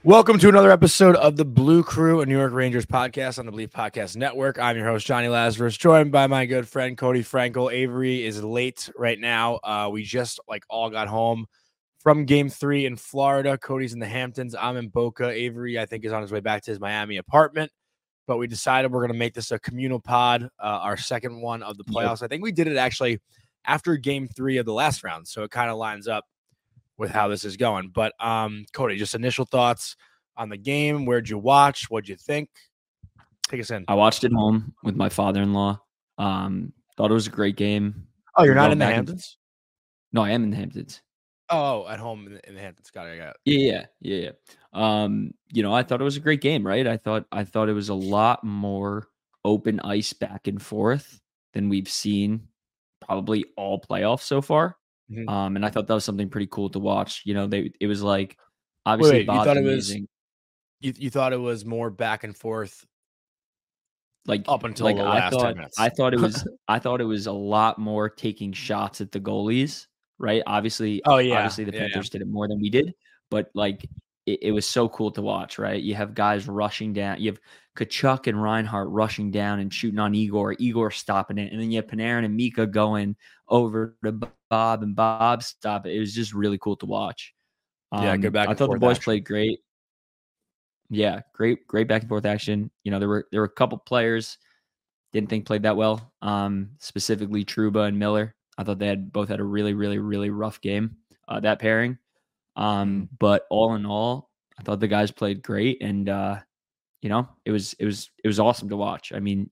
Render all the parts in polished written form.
Welcome to another episode of the Blue Crew, a New York Rangers podcast on the Believe Podcast Network. I'm your host, Johnny Lazarus, joined by my good friend, Cody Frankel. Avery is late right now. We just all got home from Game 3 in Florida. Cody's in the Hamptons. I'm in Boca. Avery, I think, is on his way back to his Miami apartment. But we decided we're going to make this a communal pod, our second one of the playoffs. I think we did it actually after Game 3 of the last round, so it kind of lines up with how this is going. But Cody, just initial thoughts on the game. Where'd you watch? What'd you think? Take us in. I watched it home with my father-in-law. Thought it was a great game. Oh, you're not in the Hamptons? No, I am in the Hamptons. Oh, at home in the Hamptons. Got it. Yeah. I thought it was a great game, right? I thought it was a lot more open ice back and forth than we've seen probably all playoffs so far. Mm-hmm. And I thought that was something pretty cool to watch. It was like obviously Bob's amazing. You thought it was more back and forth, like up until the last 10 minutes. I thought it was a lot more taking shots at the goalies, right? Obviously, the Panthers did it more than we did, but it was so cool to watch, right? You have guys rushing down. You have Tkachuk and Reinhart rushing down and shooting on Igor stopping it, and then you have Panarin and Mika going over to Bob and Bob stop it. It was just really cool to watch. Good back and forth. I thought the boys played great. Yeah, great back and forth action. There were a couple players didn't think played that well. Specifically Trouba and Miller. I thought they both had a really, really, really rough game. That pairing. But all in all, I thought the guys played great, and it was awesome to watch. I mean,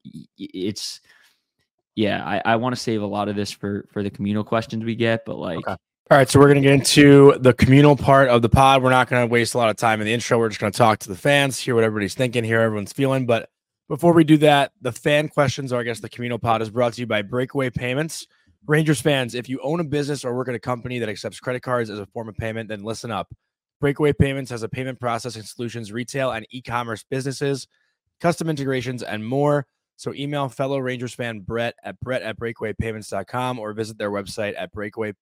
I want to save a lot of this for the communal questions we get, but okay. All right, so we're going to get into the communal part of the pod. We're not going to waste a lot of time in the intro. We're just going to talk to the fans, hear what everybody's thinking, hear everyone's feeling. But before we do that, the fan questions, or I guess the communal pod, is brought to you by Breakaway Payments. Rangers fans, if you own a business or work at a company that accepts credit cards as a form of payment, then listen up. Breakaway Payments has a payment processing solutions, retail and e-commerce businesses, custom integrations, and more. So email fellow Rangers fan Brett at breakawaypayments.com or visit their website at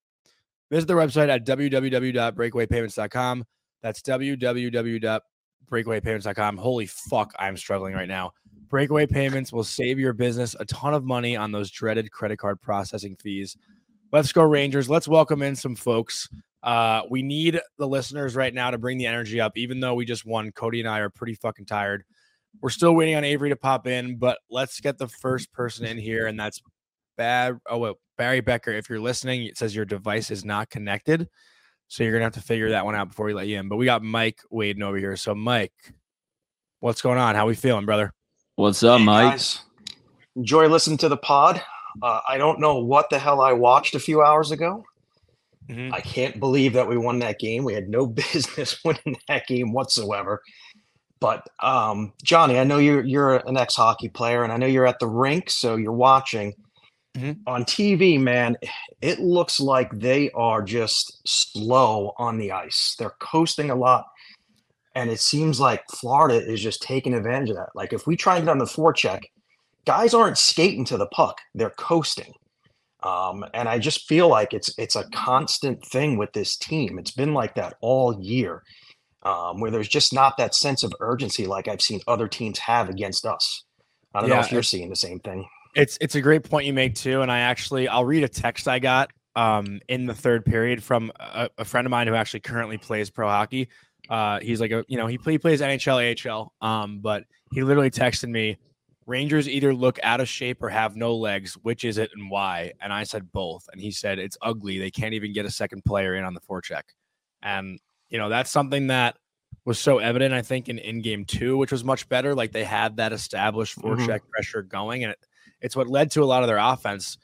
www.breakawaypayments.com. That's www.breakawaypayments.com. Holy fuck, I'm struggling right now. Breakaway Payments will save your business a ton of money on those dreaded credit card processing fees. Let's go Rangers. Let's welcome in some folks. We need the listeners right now to bring the energy up. Even though we just won, Cody and I are pretty fucking tired. We're still waiting on Avery to pop in, but let's get the first person in here, and that's Barry Becker. If you're listening, it says your device is not connected, so you're gonna have to figure that one out before we let you in. But we got Mike waiting over here. So Mike, what's going on? How we feeling, brother? What's up, Mike? Guys, enjoy listening to the pod. I don't know what the hell I watched a few hours ago. I can't believe that we won that game. We had no business winning that game whatsoever. But Johnny, I know you're an ex-hockey player, and I know you're at the rink, so you're watching. On TV, man, it looks like they are just slow on the ice. They're coasting a lot, and it seems like Florida is just taking advantage of that. Like, if we try and get on the forecheck, guys aren't skating to the puck. They're coasting. And I just feel like it's a constant thing with this team. It's been like that all year, where there's just not that sense of urgency like I've seen other teams have against us. I don't know if you're seeing the same thing. It's a great point you make too, and I'll read a text I got in the third period from a friend of mine who actually currently plays pro hockey. He's like he plays NHL, AHL, but he literally texted me, Rangers either look out of shape or have no legs. Which is it and why? And I said both, and he said it's ugly. They can't even get a second player in on the forecheck, and that's something that was so evident, I think, in game 2, which was much better. Like, they had that established forecheck pressure going, and it's what led to a lot of their offense.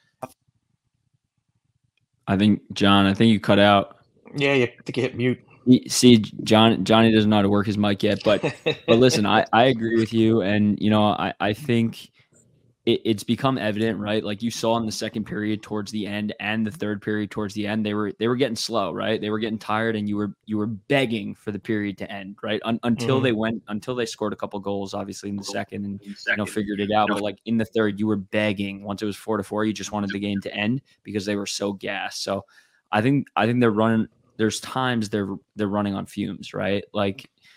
I think, John, you cut out. Yeah, I think you hit mute. See, Johnny doesn't know how to work his mic yet, but listen, I agree with you, and I think it's become evident, right? Like you saw in the second period towards the end and the third period towards the end, they were getting slow, right? They were getting tired, and you were begging for the period to end, right? Until they scored a couple goals, obviously in the second, and figured it out. But like in the third, you were begging. Once it was 4-4, you just wanted the game to end because they were so gassed. So I think they're running. There's times they're running on fumes, right? Like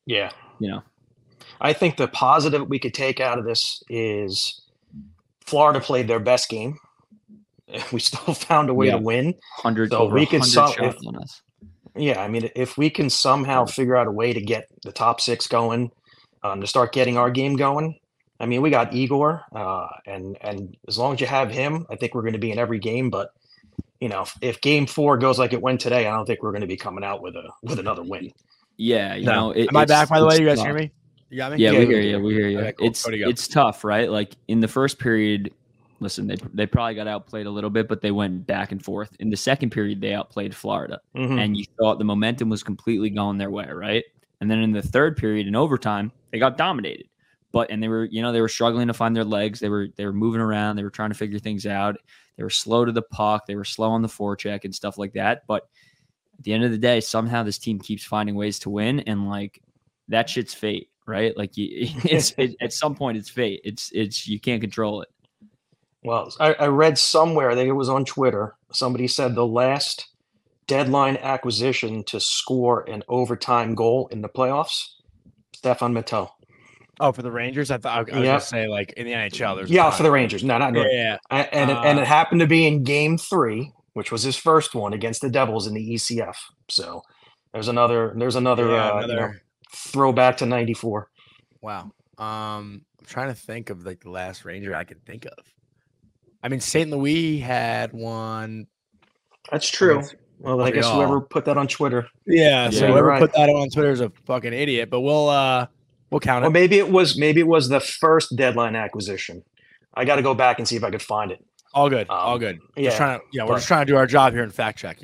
Yeah. You know, I think the positive we could take out of this is Florida played their best game. We still found a way to win. So over we could 100 shots on us. Yeah, I mean, if we can somehow figure out a way to get the top 6 going, to start getting our game going. I mean, we got Igor, and as long as you have him, I think we're going to be in every game. But if Game 4 goes like it went today, I don't think we're going to be coming out with another win. Yeah, am I back? By the way, you guys hear me? You got me? Yeah, we hear you. We hear you. Okay, cool. It's tough, right? Like in the first period, listen, they probably got outplayed a little bit, but they went back and forth. In the second period, they outplayed Florida, and you thought the momentum was completely going their way, right? And then in the third period, in overtime, they got dominated. And they were struggling to find their legs. They were moving around. They were trying to figure things out. They were slow to the puck. They were slow on the forecheck and stuff like that. But at the end of the day, somehow this team keeps finding ways to win, and like that shit's fate, right? Like at some point, it's fate. It's you can't control it. Well, I read somewhere, I think it was on Twitter, somebody said the last deadline acquisition to score an overtime goal in the playoffs, Stefan Mattel. Oh, for the Rangers? I thought I was going to say like in the NHL. There's for the Rangers. No, not and it happened to be in Game 3, which was his first one against the Devils in the ECF. So there's another throwback to '94. Wow. I'm trying to think of like the last Ranger I can think of. I mean, St. Louis had one. That's true. Well, I guess whoever put that on Twitter. Yeah, so whoever put that on Twitter is a fucking idiot. But we'll count it. Well, maybe it was the first deadline acquisition. I got to go back and see if I could find it. All good. All good. Yeah. We're just trying to do our job here and fact check,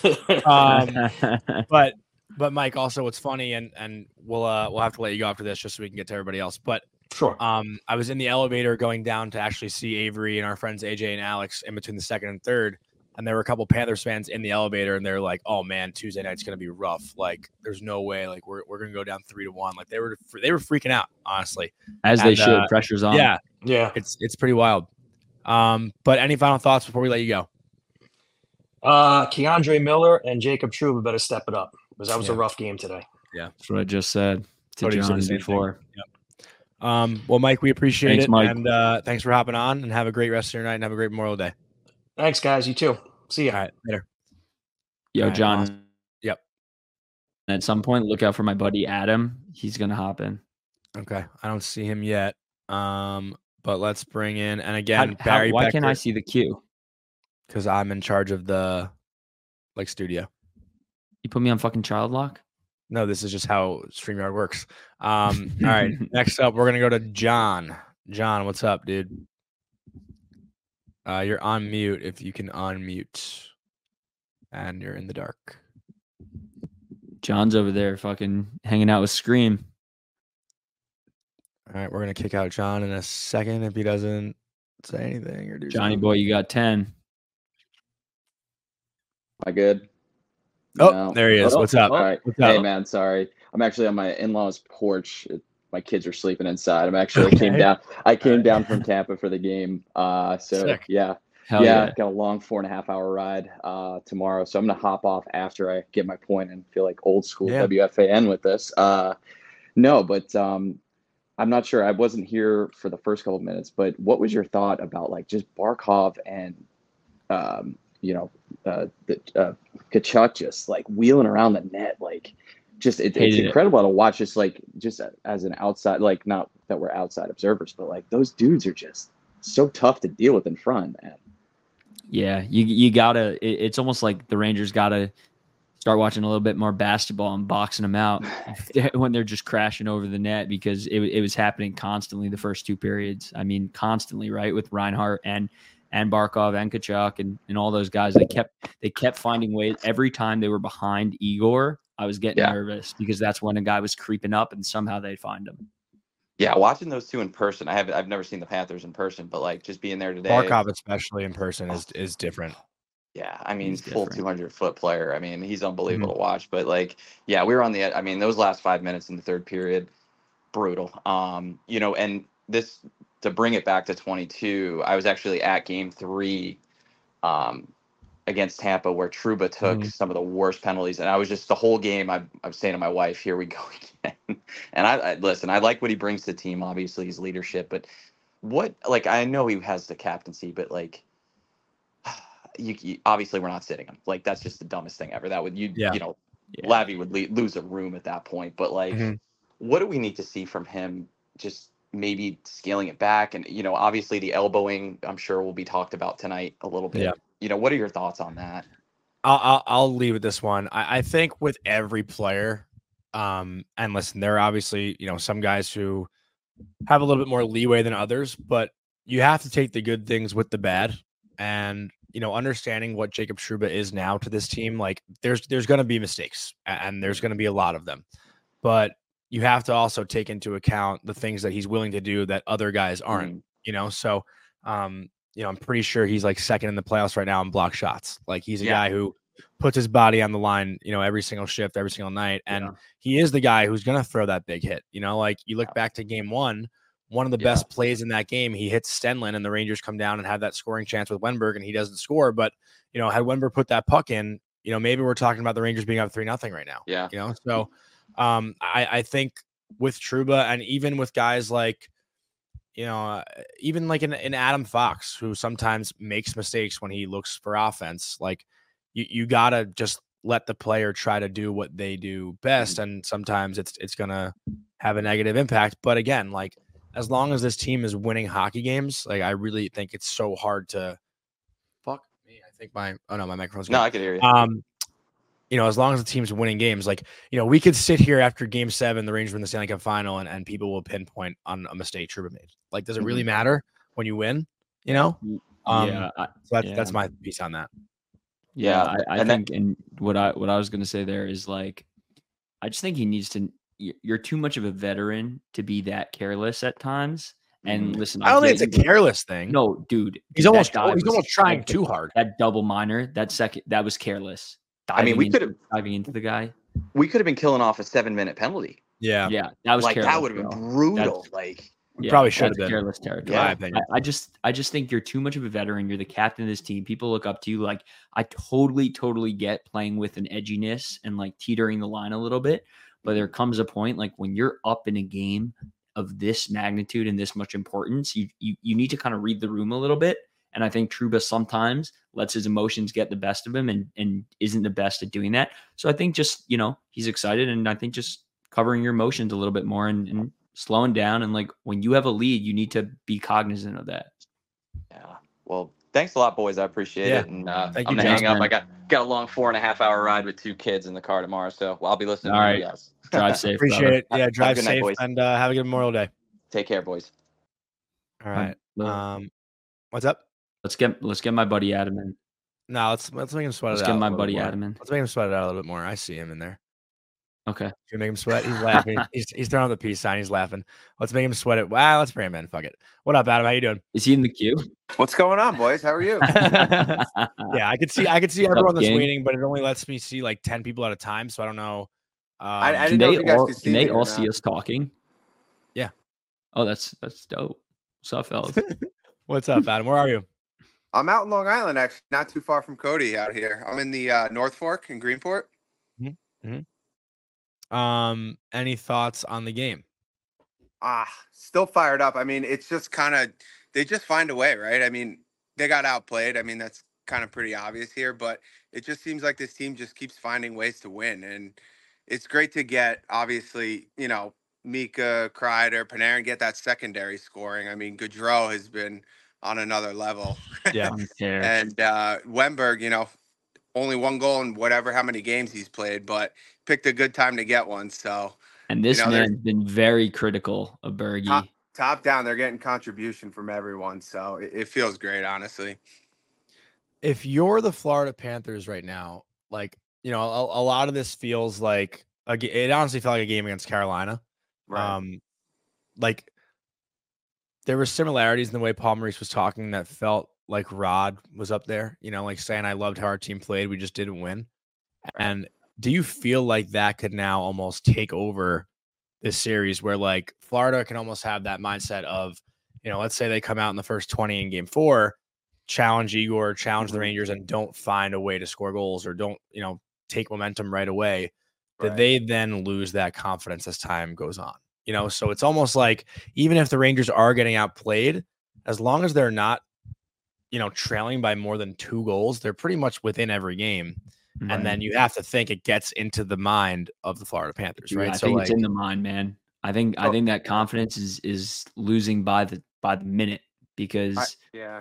But Mike, also what's funny, and we'll have to let you go after this just so we can get to everybody else. But sure. I was in the elevator going down to actually see Avery and our friends AJ and Alex in between the second and third, and there were a couple Panthers fans in the elevator, and they're like, "Oh man, Tuesday night's gonna be rough. Like, there's no way. Like, we're gonna go down 3-1." Like, they were freaking out, honestly, they should. Pressure's on. Yeah. It's pretty wild. But any final thoughts before we let you go? Keandre Miller and Jacob Trouba better step it up because that was a rough game today. Yeah, that's what I just said to John before. Yep. Well, Mike, we appreciate it, Mike. And thanks for hopping on. And have a great rest of your night and have a great Memorial Day. Thanks, guys. You too. See you. All right, later. Yo, right, John. awesome. Yep. At some point, look out for my buddy Adam. He's gonna hop in. Okay, I don't see him yet. But let's bring in, and again, Barry. Why Becker, can't I see the queue? Because I'm in charge of the studio. You put me on fucking child lock? No, this is just how StreamYard works. All right, next up, we're gonna go to John. John, what's up, dude? You're on mute. If you can unmute, and you're in the dark. John's over there, fucking hanging out with Scream. All right, we're gonna kick out John in a second if he doesn't say anything or do. Johnny something. boy, you got 10. Am I good? Oh, No. there he is. What's up? All right. What's up? Hey, man, sorry. I'm actually on my in-laws' porch. My kids are sleeping inside. I came down from Tampa for the game. So Sick. yeah. Hell yeah. Got a long 4.5 hour ride tomorrow. So I'm gonna hop off after I get my point and feel like old school WFAN with this. No, but I'm not sure. I wasn't here for the first couple of minutes, but what was your thought about like just Barkov and Tkachuk just like wheeling around the net, like just it's incredible to watch. Just as an outside, like not that we're outside observers, but like those dudes are just so tough to deal with in front, man. Yeah, you gotta. It's almost like the Rangers gotta start watching a little bit more basketball and boxing them out when they're just crashing over the net, because it was happening constantly the first two periods. I mean, constantly, right, with Reinhart and Barkov and Tkachuk and all those guys. They kept finding ways. Every time they were behind Igor, I was getting nervous because that's when a guy was creeping up and somehow they'd find him. Yeah, watching those two in person, I've never seen the Panthers in person, but like just being there today. Barkov, especially in person, is different. Yeah, I mean, full 200-foot player. I mean, he's unbelievable to watch. But like, yeah, we were on the edge. I mean, those last 5 minutes in the third period, brutal. And this, to bring it back to 22, I was actually at Game 3 against Tampa, where Trouba took some of the worst penalties, and I was just the whole game. I was saying to my wife, "Here we go again." And I listen, I like what he brings to the team. Obviously, his leadership, but I know he has the captaincy, but like, you obviously we're not sitting him. Like, that's just the dumbest thing ever. That would Lavi would lose a room at that point. But like, what do we need to see from him? Just maybe scaling it back, and obviously the elbowing, I'm sure will be talked about tonight a little bit. What are your thoughts on that? I'll leave with this one. I think with every player, and listen, there are obviously some guys who have a little bit more leeway than others, but you have to take the good things with the bad. And understanding what Jacob Trouba is now to this team, like there's going to be mistakes, and there's going to be a lot of them, but you have to also take into account the things that he's willing to do that other guys aren't. So I'm pretty sure he's like second in the playoffs right now in block shots. Like he's a guy who puts his body on the line, every single shift, every single night, and he is the guy who's going to throw that big hit. Like you look back to game one of the best plays in that game, he hits Stenlund and the Rangers come down and have that scoring chance with Wenberg, and he doesn't score. But, had Wenberg put that puck in, maybe we're talking about the Rangers being up 3-0 right now. Yeah. So I think with Trouba, and even with guys like, even like in Adam Fox, who sometimes makes mistakes when he looks for offense, like you got to just let the player try to do what they do best. And sometimes it's going to have a negative impact. But again, like, as long as this team is winning hockey games, like I really think it's so hard to fuck me. I think my microphone's good. No, I can hear you. As long as the team's winning games, like, we could sit here after game 7, the Rangers win the Stanley Cup final, and people will pinpoint on a mistake Trouba made. Like, does it really matter when you win? So that's my piece on that. Yeah, I think, and what I was going to say there is like, I just think he needs to. You're too much of a veteran to be that careless at times. And listen, I don't think it's a careless thing. No, dude, he's almost trying too hard. That double minor, that was careless. We could have diving into the guy. We could have been killing off a 7-minute penalty. Yeah, that was like careless, that would have been brutal. Probably should have been careless territory. Yeah. I just think you're too much of a veteran. You're the captain of this team. People look up to you. Like, I totally get playing with an edginess and like teetering the line a little bit. But there comes a point, like when you're up in a game of this magnitude and this much importance, you need to kind of read the room a little bit. And I think Trouba sometimes lets his emotions get the best of him and isn't the best at doing that. So I think just, he's excited, and I think just covering your emotions a little bit more and slowing down. And like when you have a lead, you need to be cognizant of that. Yeah. Well, thanks a lot, boys. I appreciate it. And I'm going to hang up. I got a long 4.5-hour ride with 2 kids in the car tomorrow. So I'll be listening to you guys. Drive safe. Appreciate brother. it. Yeah, drive safe, night, and have a good Memorial Day. Take care, boys. All right. What's up? Let's get my buddy Adam in. No, let's make him sweat it out. Let's get my buddy Adam in. Let's make him sweat it out a little bit more. I see him in there. Okay. Should we make him sweat? He's laughing. he's throwing the peace sign. He's laughing. Let's make him sweat it. Wow, let's bring him in. Fuck it. What up, Adam? How you doing? Is he in the queue? What's going on, boys? How are you? Yeah, I could see everyone that's waiting, but it only lets me see like 10 people at a time. So I don't know. I didn't know if you guys could see Can me they or all not. see us talking? Yeah. Oh, that's dope. What's up, fellas? What's up, Adam? Where are you? I'm out in Long Island, actually, not too far from Cody out here. I'm in the North Fork in Greenport. Any thoughts on the game? Still fired up. I mean, it's just kind of, they just find a way, right? I mean, they got outplayed. I mean, that's kind of pretty obvious here, but it just seems like this team just keeps finding ways to win. And it's great to get, obviously, Mika, Kreider, Panarin get that secondary scoring. I mean, Gaudreau has been on another level. Yeah. And Wenberg, only 1 goal in how many games he's played, but picked a good time to get one. So, and this man's been very critical of Bergie. Top down, they're getting contribution from everyone. So it feels great, honestly. If you're the Florida Panthers right now, like, a lot of this feels like it honestly felt like a game against Carolina. Right. Like there were similarities in the way Paul Maurice was talking that felt like Rod was up there, like saying, I loved how our team played. We just didn't win. And do you feel like that could now almost take over this series where like Florida can almost have that mindset of, let's say they come out in the first 20 in game 4, challenge Igor, challenge the Rangers, and don't find a way to score goals or don't, take momentum right away. that they then lose that confidence as time goes on. So it's almost like even if the Rangers are getting outplayed, as long as they're not, trailing by more than 2 goals, they're pretty much within every game. Right. And then you have to think it gets into the mind of the Florida Panthers, right? I think it's in the mind, man. I think that confidence is losing by the minute because Yeah,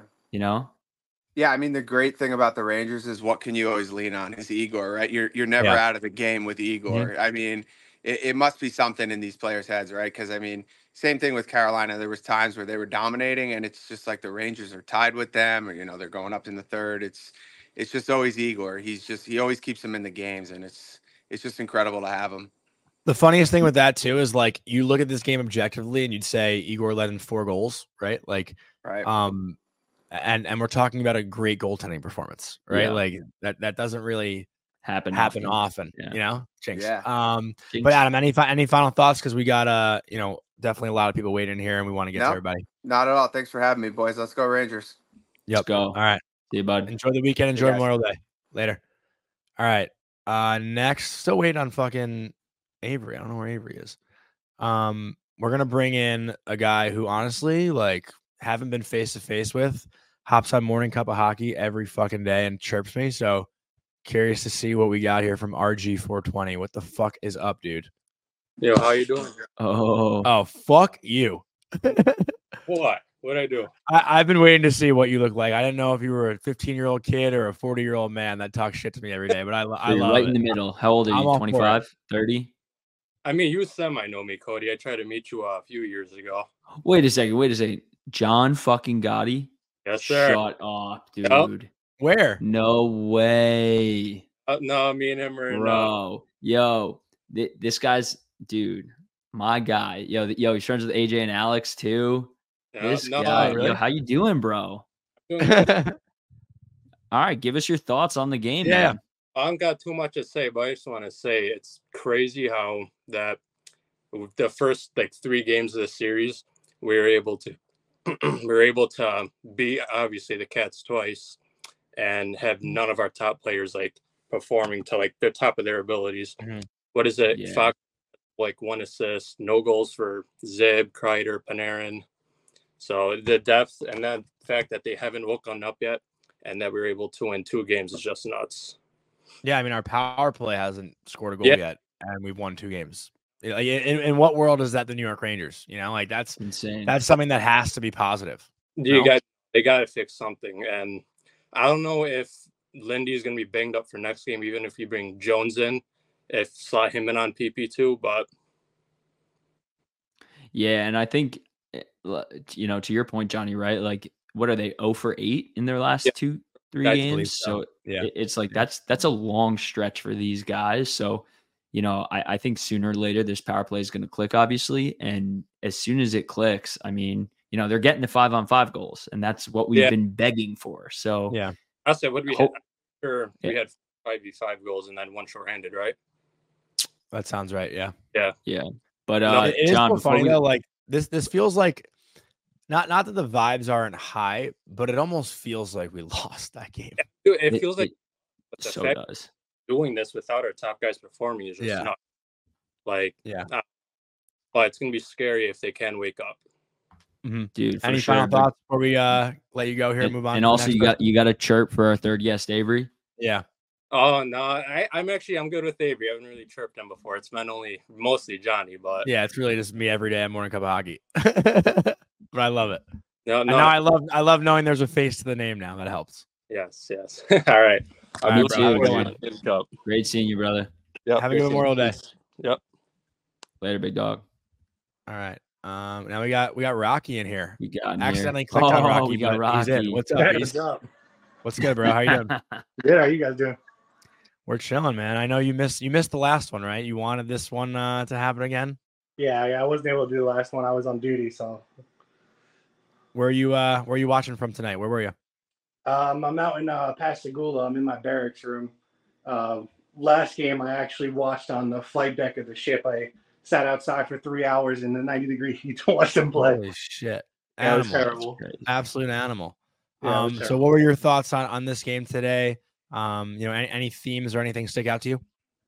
I mean, the great thing about the Rangers is what can you always lean on is Igor, right? You're never out of the game with Igor. Mm-hmm. I mean, it must be something in these players' heads, right? Because I mean, same thing with Carolina. There was times where they were dominating, and it's just like the Rangers are tied with them, or they're going up in the third. It's just always Igor. He always keeps them in the games, and it's just incredible to have him. The funniest thing with that too is like you look at this game objectively, and you'd say Igor led in 4 goals, right? Like, right. And we're talking about a great goaltending performance, right? Yeah. Like that doesn't really happen often. Jinx. Yeah. But Adam, any final thoughts? Because we got definitely a lot of people waiting here, and we want to get to everybody. Not at all. Thanks for having me, boys. Let's go Rangers. Yep. Let's go. All right. See you, bud. Enjoy the weekend. Enjoy Memorial Day. Later. All right. Next, still waiting on fucking Avery. I don't know where Avery is. We're gonna bring in a guy who honestly, like, haven't been face to face with. Hops on Morning Cup of Hockey every fucking day and chirps me. So curious to see what we got here from RG420. What the fuck is up, dude? Yo, how you doing? Oh, fuck you. What? What'd I do? I've been waiting to see what you look like. I didn't know if you were a 15-year-old kid or a 40-year-old man that talks shit to me every day, but I love right it. In the middle. How old are you? 25, 30? I mean, you semi-know me, Cody. I tried to meet you a few years ago. Wait a second. John fucking Gotti? Yes, sir. Shut up, dude. Yep. Where? No way. No, me and him are bro. Yo, this guy's dude. My guy. Yo, he's friends with AJ and Alex too. This guy. Really? Yo, how you doing, bro? Doing good. All right, give us your thoughts on the game. Yeah. Man. I don't got too much to say, but I just want to say it's crazy how that the first 3 games of the series we were able to beat obviously the Cats twice and have none of our top players performing to the top of their abilities. Mm-hmm. What is it? Yeah. Fox 1 assist, no goals for Zib, Kreider, Panarin. So the depth and the fact that they haven't woken up yet and that we were able to win 2 games is just nuts. Yeah, I mean, our power play hasn't scored a goal yet, and we've won 2 games. In what world is that the New York Rangers? That's insane. That's something that has to be positive. They got to fix something. And I don't know if Lindy is going to be banged up for next game, even if you bring Jones in, if slot him in on PP2. But yeah, and I think, to your point, Johnny, right? What are they, 0 for 8 in their last 2-3 games? So yeah, it's that's a long stretch for these guys. So, I think sooner or later this power play is going to click, obviously. And as soon as it clicks, I mean, they're getting the 5-on-5 goals, and that's what we've been begging for. So yeah, I said, what we had? Sure, we had 5v5 goals and then 1 shorthanded, right? That sounds right. Yeah. But it John, is so funny though. This feels like not that the vibes aren't high, but it almost feels like we lost that game. It feels like it so does. Doing this without our top guys performing is just not but it's gonna be scary if they can wake up. Mm-hmm. Dude, any final thoughts before we let you go here and move on? And also you got a chirp for our third guest, Avery. Yeah. Oh no, I'm good with Avery. I haven't really chirped him before. It's been mostly Johnny, but yeah, it's really just me every day at Morning Cup of Hockey. But I love it. No. Now I love knowing there's a face to the name now. That helps. Yes. All right. Me too. Great seeing you, brother. Yep. Have a good Memorial Day. Yep. Later, big dog. All right. Now we got Rocky in here. We got accidentally clicked on Rocky. We got Rocky. He's in. What's up? What's good, bro? How you doing? Good. How you guys doing? We're chilling, man. I know you missed the last one, right? You wanted this one to happen again? Yeah, I wasn't able to do the last one. I was on duty, so. Where are you watching from tonight? Where were you? I'm out in Pascagoula. I'm in my barracks room. Last game I actually watched on the flight deck of the ship. I sat outside for 3 hours in the 90-degree heat to watch them play. Holy shit. That was terrible. Absolute animal. Yeah, so what were your thoughts on this game today? Any themes or anything stick out to you?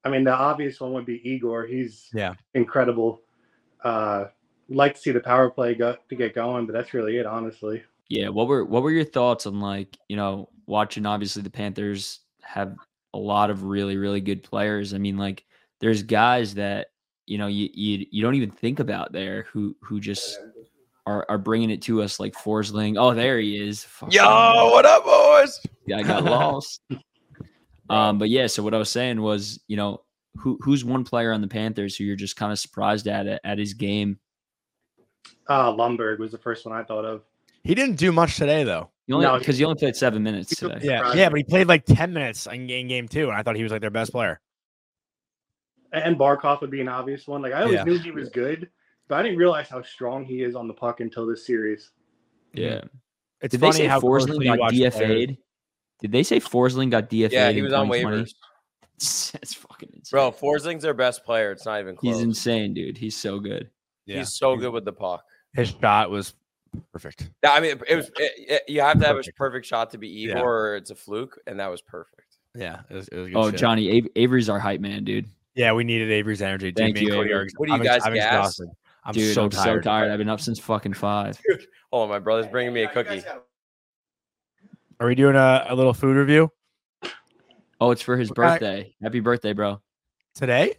I mean, the obvious one would be Igor. He's incredible. Like to see the power play to get going, but that's really it, honestly. Yeah. What were your thoughts on, like, watching, obviously the Panthers have a lot of really, really good players. I mean, like, there's guys that, you don't even think about there who just are bringing it to us, like Forsling. Oh, there he is. Yo, what up, boys? Yeah, I got lost. But yeah, so what I was saying was, who's one player on the Panthers who you're just kind of surprised at his game? Lundberg was the first one I thought of. He didn't do much today, though. Because he only played 7 minutes today. Yeah, but he played like 10 minutes in game 2, and I thought he was like their best player. And Barkov would be an obvious one. Like, I always knew he was good, but I didn't realize how strong he is on the puck until this series. Yeah. It's Did funny they say how Forsling got DFA'd? Did they say Forsling got DFA'd? Yeah, he was on waivers. That's fucking insane. Bro, Forsling's their best player. It's not even close. He's insane, dude. He's so good. Yeah. He's so good with the puck. His shot was perfect. Yeah, I mean, you have to have a perfect shot to be Igor, or it's a fluke, and that was perfect. Yeah, it was good shit. Johnny, Avery's our hype man, dude. Yeah, we needed Avery's energy. Thank you, Avery. What do you guys gas? I'm so tired. I've been up since fucking 5. Dude, hold on, my brother's bringing me a cookie. Are we doing a little food review? Oh, it's for his birthday. Happy birthday, bro. Today?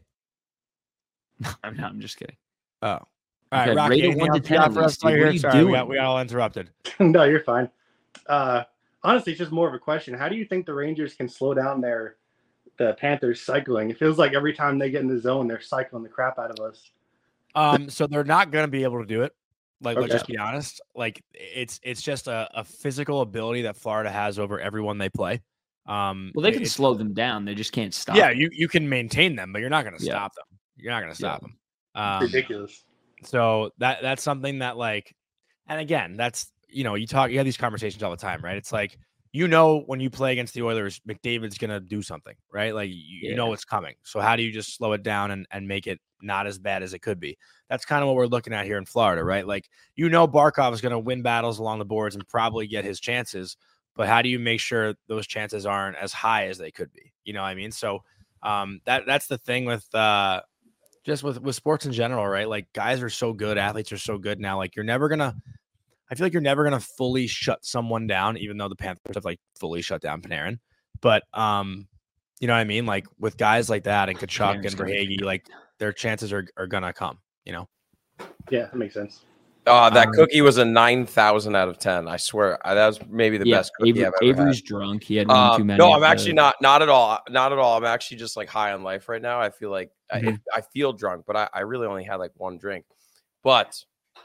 I'm just kidding. Oh. All right, Rocky, rate 1 to 10 for us what are you Sorry, doing? we got all interrupted. No, you're fine. Honestly, it's just more of a question. How do you think the Rangers can slow down the Panthers cycling? It feels like every time they get in the zone, they're cycling the crap out of us. So they're not going to be able to do it. Let's just be honest. Like, it's just a physical ability that Florida has over everyone they play. They can slow them down. They just can't stop. Yeah, you can maintain them, but you're not going to stop them. You're not going to stop them. Ridiculous. So that's something that, like, and again, that's, you have these conversations all the time, right? It's like, when you play against the Oilers, McDavid's going to do something, right? Like, you know it's coming. So how do you just slow it down and make it not as bad as it could be? That's kind of what we're looking at here in Florida, right? Like, Barkov is going to win battles along the boards and probably get his chances, but how do you make sure those chances aren't as high as they could be? You know what I mean? So that's the thing with just with sports in general, right? Like, guys are so good, athletes are so good now. Like, I feel like you're never gonna fully shut someone down, even though the Panthers have like fully shut down Panarin. But you know what I mean? Like, with guys like that and Tkachuk and Verhaeghe, like, their chances are gonna come. Yeah, that makes sense. That cookie was a 9,000 out of 10. I swear, that was maybe the best cookie I've ever Avery's had. drunk. He had one too many. No, I'm actually not at all. Not at all. I'm actually just like high on life right now. I feel like I feel drunk, but I really only had like one drink. But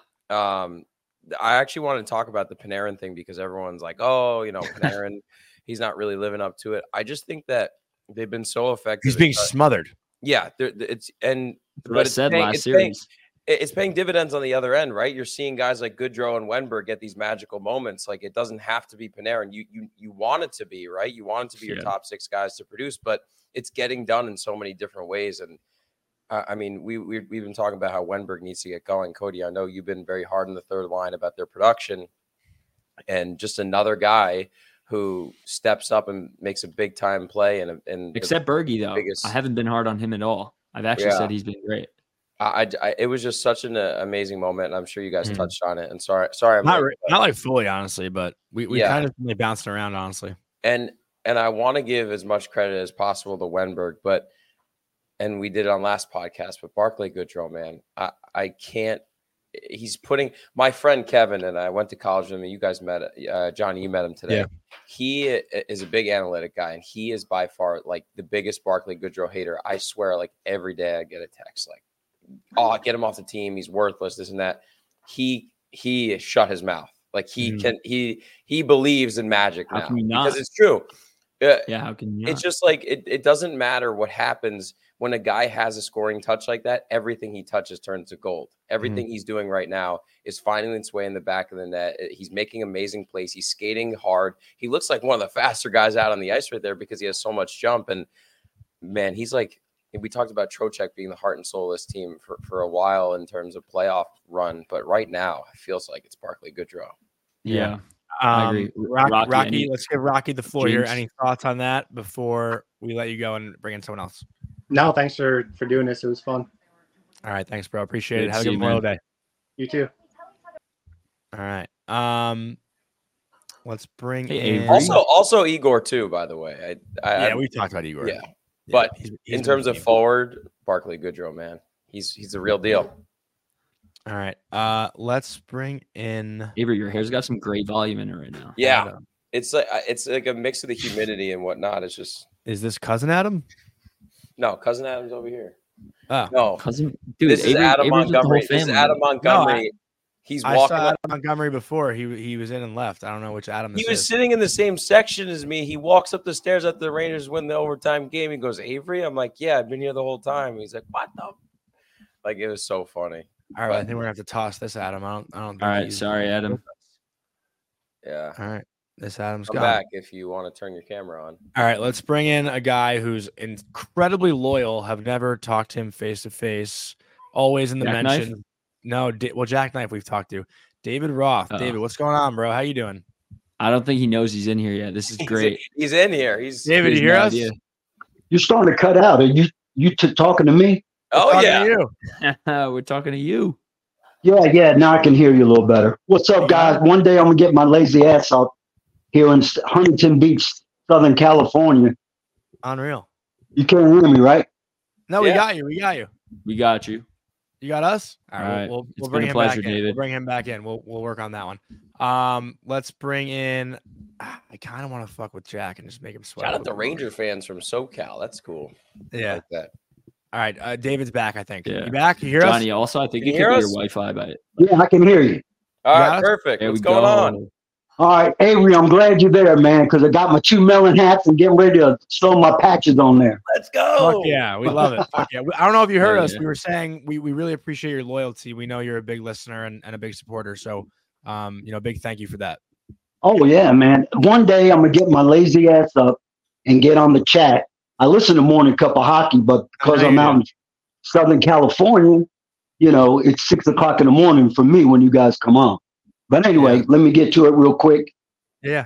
I actually want to talk about the Panarin thing because everyone's like, oh, Panarin, he's not really living up to it. I just think that they've been so effective. He's being smothered. Yeah, it's paying dividends on the other end, right? You're seeing guys like Goodrow and Wenberg get these magical moments. Like, it doesn't have to be Panarin. You want it to be, right? You want it to be your top 6 guys to produce, but it's getting done in so many different ways. And I mean, we've been talking about how Wenberg needs to get going. Cody, I know you've been very hard on the third line about their production, and just another guy who steps up and makes a big time play. And except Bergie, though, I haven't been hard on him at all. I've actually said he's been great. It was just such an amazing moment, and I'm sure you guys touched on it. And sorry, I'm not like fully, honestly, but we kind of really bounced around, honestly. And I want to give as much credit as possible to Wenberg, and we did it on last podcast, but Barclay Goodrow, man, I can't. He's putting my friend Kevin, and I went to college with him. And you guys met, Johnny, you met him today. Yeah. He is a big analytic guy, and he is by far like the biggest Barclay Goodrow hater. I swear, like every day I get a text like, "Oh, get him off the team. He's worthless. This and that." He shut his mouth. Like he believes in magic now because it's true. How can you not? It's just like it doesn't matter what happens when a guy has a scoring touch like that. Everything he touches turns to gold. Everything he's doing right now is finding its way in the back of the net. He's making amazing plays. He's skating hard. He looks like one of the faster guys out on the ice right there because he has so much jump. And man, he's like, we talked about Trocheck being the heart and soul of this team for a while in terms of playoff run, but right now it feels like it's Barclay Goodrow. Yeah. I agree. Rocky, let's give Rocky the floor here. Any thoughts on that before we let you go and bring in someone else? No, thanks for doing this. It was fun. All right, thanks, bro. Appreciate it. Have a good Memorial Day. You too. All right. Let's bring in also Igor too. By the way, we talked about Igor. Yeah, but he's in terms of forward, Barclay Goodrow, man, he's the real deal. All right. Let's bring in Avery. Your hair's got some great volume in it right now. Yeah, it's like a mix of the humidity and whatnot. It's just. Is this cousin Adam? No, cousin Adam's over here. Oh, no, cousin. Dude, this is Adam Montgomery. This is Adam Montgomery. He's walking. I saw Adam Montgomery before. He was in and left. I don't know which Adam. He was sitting in the same section as me. He walks up the stairs after the Rangers win the overtime game. He goes, Avery. I'm like, yeah, I've been here the whole time. He's like, what the? Like, it was so funny. All right, I think we're gonna have to toss this Adam. I don't. All right, sorry, Adam. Yeah. All right, this Adam's Come back if you want to turn your camera on. All right, let's bring in a guy who's incredibly loyal. Have never talked to him face to face. Always in the mention. No, Jackknife we've talked to. David Roth. David, what's going on, bro? How you doing? I don't think he knows he's in here yet. This is great. He's in here. David, you hear us? You're starting to cut out. Are you talking to me? Oh, yeah. You. We're talking to you. Yeah. Now I can hear you a little better. What's up, guys? One day I'm going to get my lazy ass out here in Huntington Beach, Southern California. Unreal. You can't hear me, right? No, we got you. We got you. You got us? All right. We'll bring him back in. We'll bring him back in. We'll work on that one. Let's bring in. I kind of want to fuck with Jack and just make him sweat. Shout out to Ranger fans from SoCal. That's cool. Yeah. I like that. All right. David's back, I think. Yeah. You back? You hear Johnny, us? Johnny, also, I think it could be your Wi-Fi by it. Yeah, I can hear you. All right, perfect. What's going on? All right, Avery, I'm glad you're there, man, because I got my 2 melon hats and getting ready to throw my patches on there. Let's go. Fuck yeah, we love it. Fuck yeah. I don't know if you heard us. We were saying we really appreciate your loyalty. We know you're a big listener and a big supporter. So, big thank you for that. Oh, yeah, man. One day I'm going to get my lazy ass up and get on the chat. I listen to Morning Cup of Hockey, but because I'm out in Southern California, it's 6 o'clock in the morning for me when you guys come on. But anyway, let me get to it real quick. Yeah.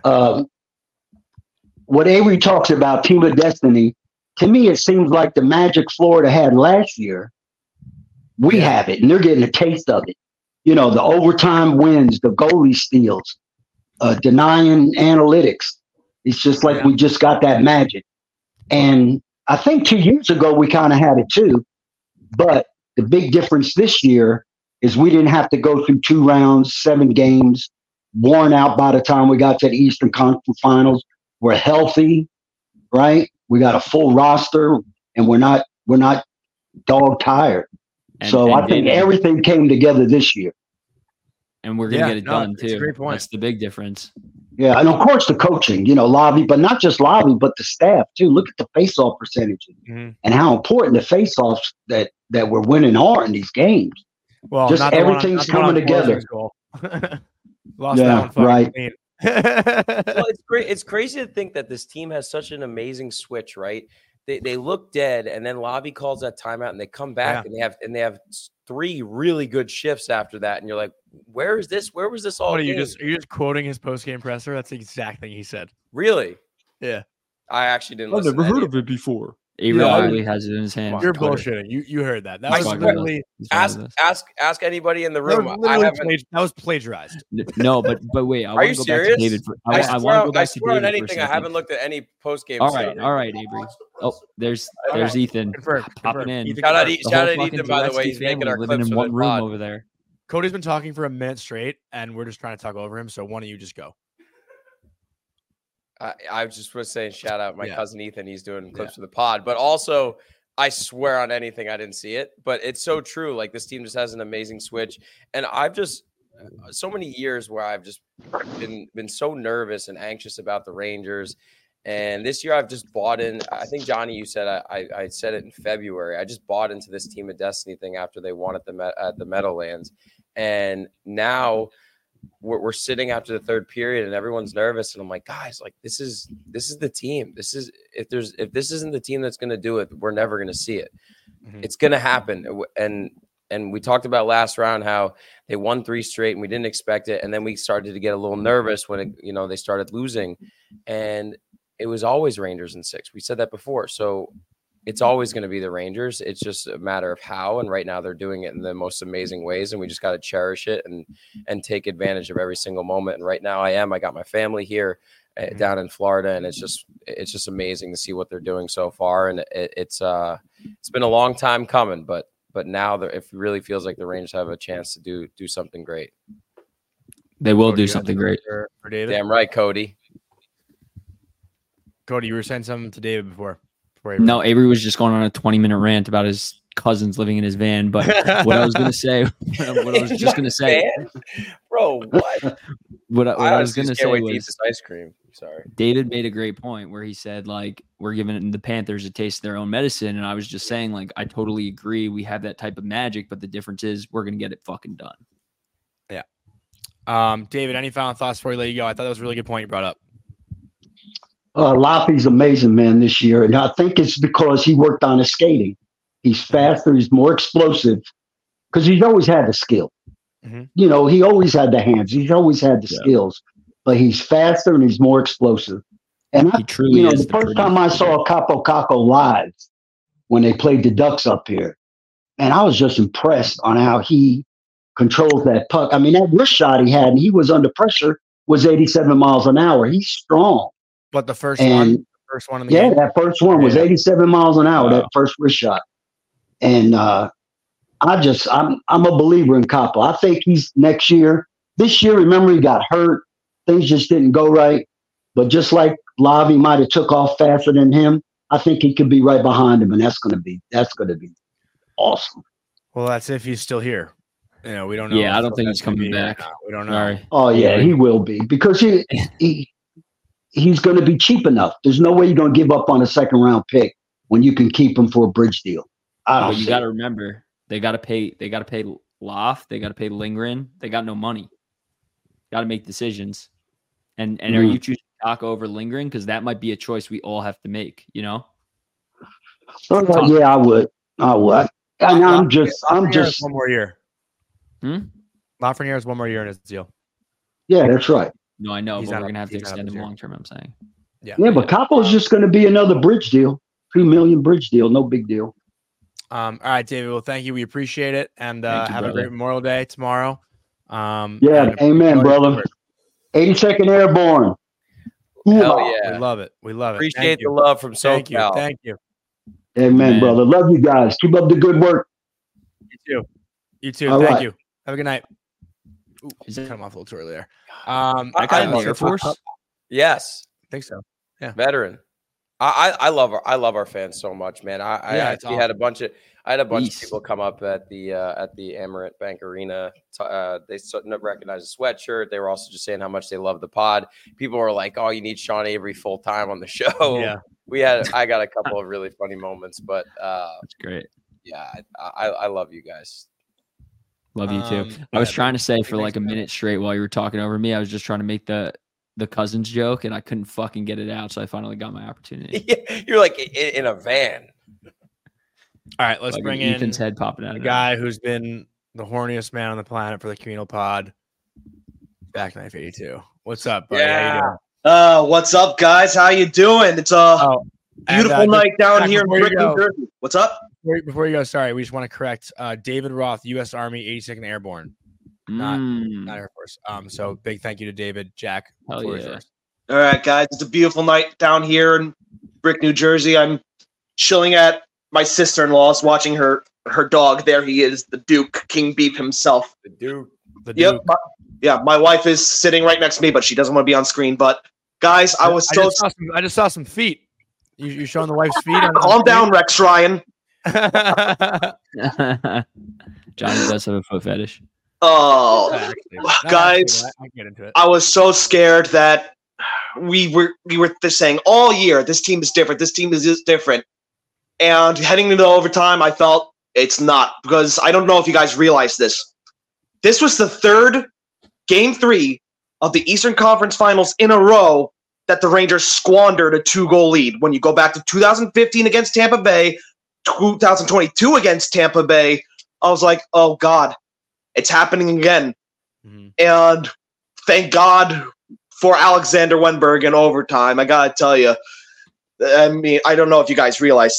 What Avery talks about, Team of Destiny, to me, it seems like the magic Florida had last year. We have it, and they're getting a taste of it. The overtime wins, the goalie steals, denying analytics. It's just like we just got that magic. And I think 2 years ago, we kind of had it too. But the big difference this year is we didn't have to go through 2 rounds, 7 games, worn out by the time we got to the Eastern Conference Finals. We're healthy, right? We got a full roster, and we're not dog tired. So I think everything came together this year. And we're gonna get it done too. That's a great point. That's the big difference. Yeah, and of course the coaching, Lavi, but not just Lavi, but the staff too. Look at the face-off percentages and how important the face-offs that we're winning are in these games. Well, just everything's coming together. Lost that one, right. Well, it's crazy to think that this team has such an amazing switch, right? They look dead, and then Lavi calls that timeout, and they come back, and they have 3 really good shifts after that, and you're like, where is this? Where was this all? Are you just quoting his post-game presser? That's the exact thing he said. Really? Yeah. I actually didn't. I've never heard of it before. Avery literally has it in his hand. You're bullshitting. You heard that. That was literally ask anybody in the room. That was plagiarized. No, but wait. Are you serious? David I want to go back to David on anything. I haven't looked at any post game. All right, Avery. Oh, there's Ethan popping in. Shout out Ethan, by the way. He's making our living clips in one room over there. Cody's been talking for a minute straight, and we're just trying to talk over him. So one of you just go. I just was saying, shout out my cousin Ethan. He's doing clips for the pod, but also I swear on anything, I didn't see it, but it's so true. Like this team just has an amazing switch, and I've just so many years where I've just been so nervous and anxious about the Rangers, and this year I've just bought in. I think Johnny, you said I said it in February. I just bought into this Team of Destiny thing after they won at the Meadowlands, and now. We're sitting after the third period and everyone's nervous, and I'm like, guys, like this is the team. This is if this isn't the team that's going to do it, we're never going to see it. It's going to happen. And we talked about last round how they won 3 straight and we didn't expect it, and then we started to get a little nervous when they started losing, and it was always Rangers in 6. We said that before, so it's always going to be the Rangers. It's just a matter of how. And right now they're doing it in the most amazing ways. And we just got to cherish it and take advantage of every single moment. And right now I got my family here down in Florida. And it's just amazing to see what they're doing so far. And it's been a long time coming, but now it really feels like the Rangers have a chance to do something great. They will do something great. For David? Damn right, Cody. Cody, you were saying something to David before Avery. No, Avery was just going on a 20-minute rant about his cousins living in his van. But what I was going to say, bro, what? what I was going to say was, eat this ice cream. Sorry. David made a great point where he said, like, we're giving the Panthers a taste of their own medicine. And I was just saying, like, I totally agree. We have that type of magic, but the difference is we're going to get it fucking done. Yeah. David, any final thoughts before we let you go? I thought that was a really good point you brought up. Laffy's amazing, man, this year. And I think it's because he worked on his skating. He's faster. He's more explosive because he's always had the skill. Mm-hmm. You know, he always had the hands. He's always had the skills. But he's faster and he's more explosive. And he truly is the first time I saw Capo Caco live when they played the Ducks up here, and I was just impressed on how he controls that puck. I mean, that wrist shot he had, and he was under pressure, was 87 miles an hour. He's strong. But the first one in the game? That first one was 87 miles an hour, that first wrist shot. And I'm a believer in Capo. I think he's next year. This year, remember, he got hurt. Things just didn't go right. But just like Lavi might have took off faster than him, I think he could be right behind him, and that's gonna be awesome. Well, that's if he's still here. You know, we don't know. Yeah, I don't think he's coming back. We don't know. Sorry. Oh yeah, he will be because he's going to be cheap enough. There's no way you're going to give up on a second round pick when you can keep him for a bridge deal. You got to remember, they got to pay. They got to pay Loft. They got to pay Lindgren. They got no money. Got to make decisions. And are you choosing Taco over Lindgren? Because that might be a choice we all have to make. You know. Yeah, I would. And I'm just one more year. Lafreniere has one more year in his deal. Yeah, that's right. No, I know, but we're going to have to extend him long term, I'm saying. Yeah, but Capo's just going to be another bridge deal. $2 million bridge deal. No big deal. All right, David. Well, thank you. We appreciate it. And have a great Memorial Day tomorrow. Amen, brother. 82nd Airborne. Hell yeah. We love it. Appreciate the love from SoCal. Thank you. Amen, brother. Love you guys. Keep up the good work. You too. Thank you. Have a good night. Ooh, he's come off a little too early there. I got in the Air Force. Yes, I think so. Yeah, veteran. I love our fans so much, man. I actually had a bunch of people come up at the Amerant Bank Arena. They recognized the sweatshirt. They were also just saying how much they love the pod. People were like, "Oh, you need Sean Avery full time on the show." Yeah, I got a couple of really funny moments, but that's great. Yeah, I love you guys. Love you too. I was trying to say for like a minute straight while you were talking over me. I was just trying to make the cousins joke, and I couldn't fucking get it out. So I finally got my opportunity. Yeah, you're like in a van. All right, let's bring in Ethan's head popping out. The guy who's been the horniest man on the planet for the Communal Pod. Back Knife 82. What's up, buddy? Yeah. How you doing? What's up, guys? How you doing? It's a beautiful night down here in Brick, New Jersey. What's up? Before you go, sorry, we just want to correct David Roth, U.S. Army, 82nd Airborne, not Air Force. So big thank you to David. Jack, hell yeah. All right, guys, it's a beautiful night down here in Brick, New Jersey. I'm chilling at my sister-in-law's, watching her dog. There he is, the Duke, King Beef himself. The Duke. Yep. My wife is sitting right next to me, but she doesn't want to be on screen. But guys, I just saw some feet. You showing the wife's feet? Calm down, Rex Ryan. Johnny does have a foot fetish. Oh, guys, I was so scared that we were saying all year this team is different. This team is different. And heading into overtime, I felt it's not, because I don't know if you guys realize this. This was the third Game 3 of the Eastern Conference Finals in a row that the Rangers squandered a 2-goal lead. When you go back to 2015 against Tampa Bay, 2022 against Tampa Bay, I was like, oh, God, it's happening again. Mm-hmm. And thank God for Alexander Wennberg in overtime. I got to tell you, I mean, I don't know if you guys realize that.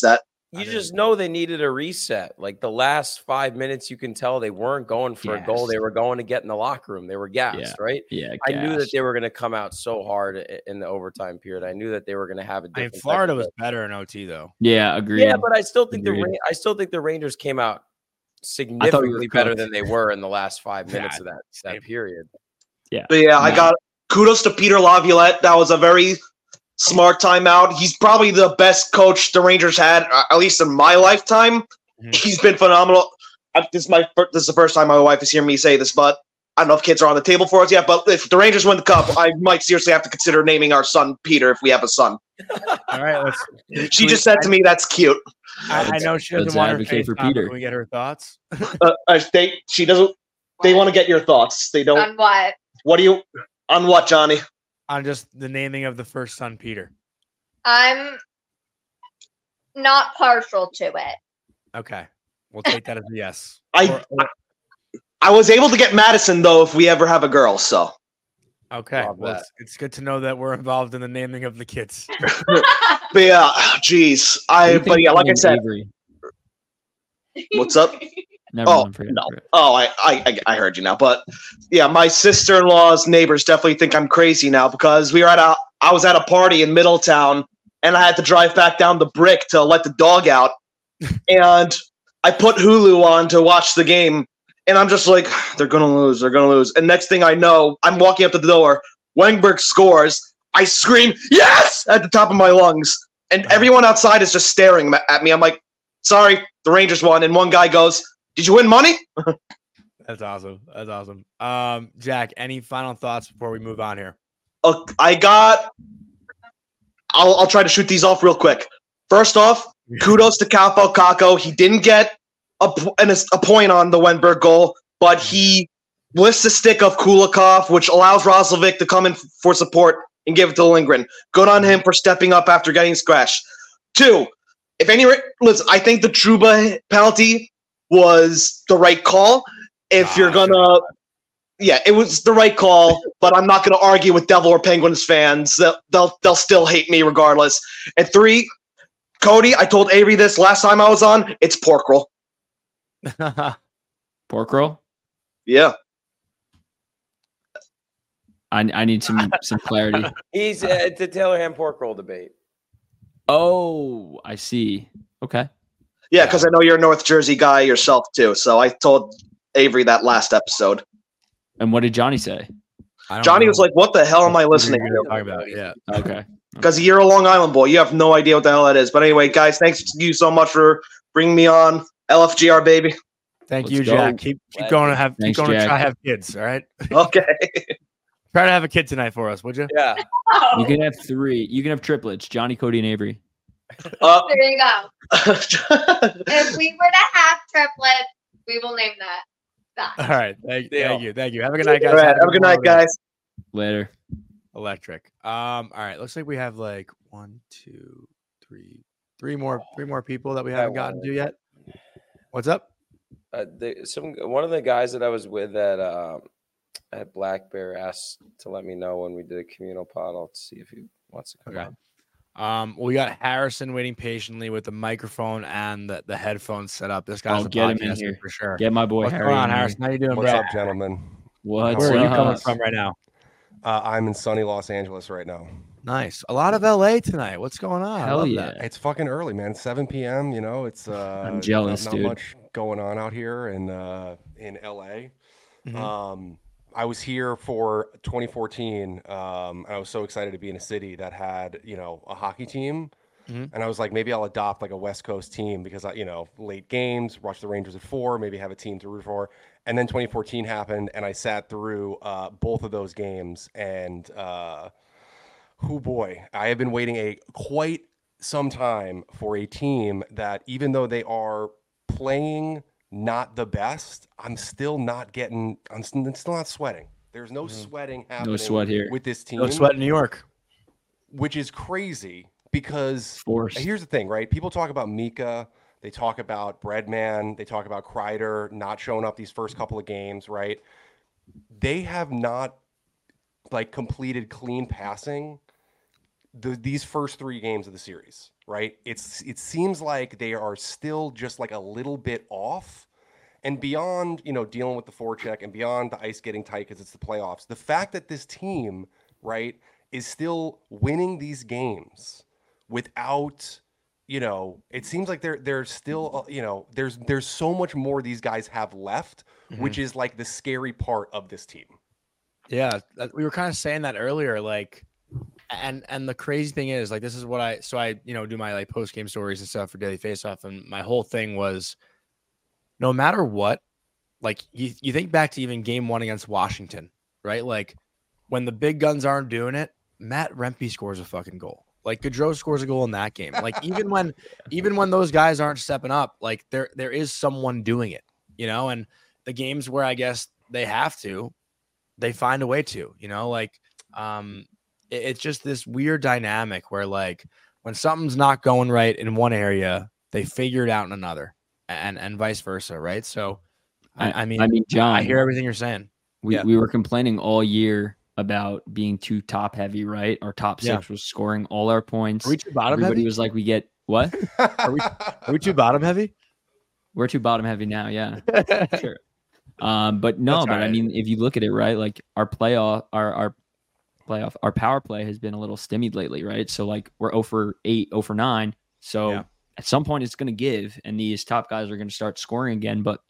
You just know they needed a reset. Like the last 5 minutes, you can tell they weren't going for a goal. They were going to get in the locker room. They were gassed, right? Yeah, I knew that they were going to come out so hard in the overtime period. I knew that they were going to have a different. Florida was better in OT though. Yeah, agreed. Yeah, but I still think the Rangers came out significantly better than they were in the last 5 minutes of that period. Yeah, but I got kudos to Peter Laviolette. That was a very smart timeout. He's probably the best coach the Rangers had, at least in my lifetime. Mm-hmm. He's been phenomenal. This is the first time my wife is hearing me say this, but I don't know if kids are on the table for us yet. But if the Rangers win the cup, I might seriously have to consider naming our son Peter if we have a son. All right, she just said to me, "That's cute." I know she doesn't want her face for Peter. Can we get her thoughts? She doesn't. They want to get your thoughts. They don't. On what? What do you? On what, Johnny? On just the naming of the first son, Peter. I'm not partial to it. Okay. We'll take that as a yes. I was able to get Madison, though, if we ever have a girl, so. Okay. Well, it's good to know that we're involved in the naming of the kids. But yeah, geez. Like I said. Avery. What's up? No. I heard you now. But yeah, my sister-in-law's neighbors definitely think I'm crazy now because I was at a party in Middletown and I had to drive back down the Brick to let the dog out. And I put Hulu on to watch the game. And I'm just like, they're going to lose. And next thing I know, I'm walking up to the door. Wengberg scores. I scream, yes, at the top of my lungs. And everyone outside is just staring at me. I'm like, sorry, the Rangers won. And one guy goes, did you win money? That's awesome. Jack, any final thoughts before we move on here? I'll try to shoot these off real quick. First off, kudos to Kaapo Kakko. He didn't get a point on the Wennberg goal, but he lifts the stick of Kulikov, which allows Roslovic to come in for support and give it to Lindgren. Good on him for stepping up after getting scratched. 2, listen, I think the Trouba penalty was the right call. If you're gonna, it was the right call. But I'm not gonna argue with Devil or Penguins fans. They'll still hate me regardless. And 3, Cody, I told Avery this last time I was on. It's pork roll. Pork roll? Yeah. I need some clarity. He's the Taylor Ham pork roll debate. Oh, I see. Okay. Yeah, because I know you're a North Jersey guy yourself too. So I told Avery that last episode. And what did Johnny say? Johnny was like, "What the hell am I listening to?" Talk about? Yeah. Okay. Because you're a Long Island boy, you have no idea what the hell that is. But anyway, guys, thanks to you so much for bringing me on. LFGR, baby. Thank you, Jack. Keep going to try to have kids. All right. Okay. Try to have a kid tonight for us, would you? Yeah. You can have 3. You can have triplets: Johnny, Cody, and Avery. There you go. If we were to have triplets, we will name that. All right. Thank you. Have a good night, guys. Have a good night, guys. Later. Electric. All right. Looks like we have like 3 more people that we haven't gotten to yet. What's up? One of the guys that I was with at Black Bear asked to let me know when we did a communal pod. I'll see if he wants to come on. We got Harrison waiting patiently with the microphone and the headphones set up. This guy's get him in here for sure. Get my boy. What's going on, Harrison? How you doing, What's bro? up, gentlemen? Where are you coming from right now? I'm in sunny Los Angeles right now. Nice. A lot of LA tonight. What's going on? Hell yeah. It's fucking early, man. 7 p.m. You know, it's I'm jealous, not dude. much going on out here in LA. Mm-hmm. I was here for 2014. And I was so excited to be in a city that had, a hockey team. Mm-hmm. And I was like, maybe I'll adopt like a West Coast team because late games, watch the Rangers at 4, maybe have a team to root for. And then 2014 happened, and I sat through both of those games. And I have been waiting quite some time for a team that, even though they are playing not the best, I'm still not sweating. There's no sweating happening. No sweat here with this team. No sweat in New York, which is crazy because here's the thing, right? People talk about Mika, they talk about Breadman, they talk about Kreider not showing up these first couple of games, right? They have not completed clean passing these first 3 games of the series, right? It seems like they are still just like a little bit off. And beyond, dealing with the forecheck and beyond the ice getting tight because it's the playoffs, the fact that this team, right, is still winning these games without, it seems like they're still, there's so much more these guys have left, which is like the scary part of this team. Yeah, we were kind of saying that earlier, like, and the crazy thing is, like, this is what I do my like post game stories and stuff for Daily Faceoff, and my whole thing was, no matter what, like you think back to even game 1 against Washington, right? Like when the big guns aren't doing it, Matt Rempe scores a fucking goal. Like Gaudreau scores a goal in that game. Like even when those guys aren't stepping up, like there is someone doing it, and the games where I guess they have to, they find a way to, like it's just this weird dynamic where like when something's not going right in one area, they figure it out in another. And vice versa, right? So, I mean, John, I hear everything you're saying. We were complaining all year about being too top heavy, right? Our top 6 was scoring all our points. Are we too bottom Everybody heavy? was like, we get what? Are we too bottom heavy? We're too bottom heavy now, yeah. Sure. But no, but right. I mean, if you look at it, right, like our power play has been a little stymied lately, right? So like we're 0 for 8, 0 for 9. So at some point it's going to give, and these top guys are going to start scoring again. But,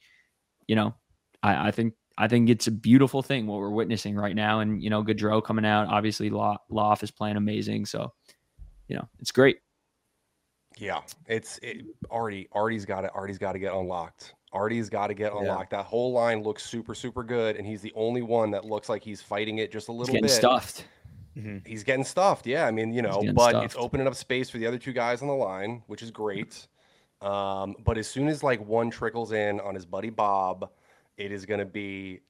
I think it's a beautiful thing what we're witnessing right now. And, Gaudreau coming out, obviously Loff is playing amazing. So, it's great. Yeah, Artie's got to get unlocked. Artie's got to get unlocked. That whole line looks super, super good. And he's the only one that looks like he's fighting it just a little bit. Stuffed. He's getting stuffed. Yeah. I mean, it's opening up space for the other 2 guys on the line, which is great. But as soon as like one trickles in on his buddy Bob, it is going to be,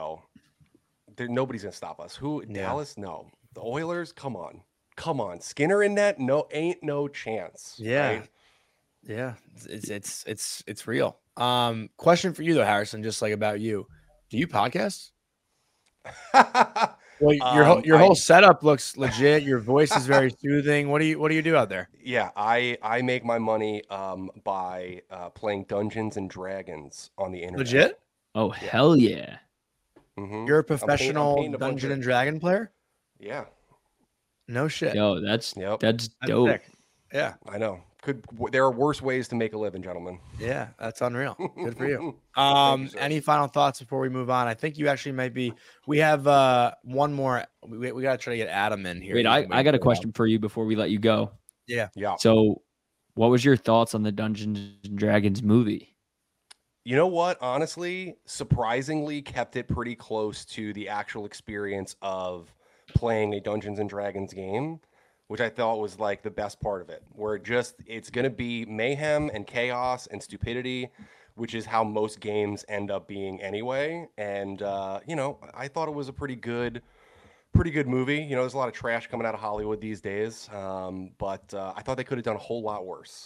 nobody's going to stop us. Dallas? No. The Oilers? Come on. Skinner in net? No, ain't no chance. Yeah. Right? Yeah. It's real. Question for you though, Harrison, just like about you. Do you podcast? Well, your whole setup looks legit. Your voice is very soothing. What do you do out there? Yeah, I make my money by playing Dungeons and Dragons on the internet. Legit? Oh, hell yeah. Mm-hmm. You're a professional Dungeon and Dragon player? Yeah. No shit. Yo, that's dope. Sick. Yeah, I know. There are worse ways to make a living, gentlemen. Yeah, that's unreal. Good for you. You, any final thoughts before we move on? I think you actually might be. We have one more. We got to try to get Adam in here. Wait, I got a question for you before we let you go. Yeah. So, what was your thoughts on the Dungeons and Dragons movie? You know what? Honestly, surprisingly kept it pretty close to the actual experience of playing a Dungeons and Dragons game, which I thought was like the best part of it, where it's going to be mayhem and chaos and stupidity, which is how most games end up being anyway. And, I thought it was a pretty good movie. There's a lot of trash coming out of Hollywood these days. But I thought they could have done a whole lot worse.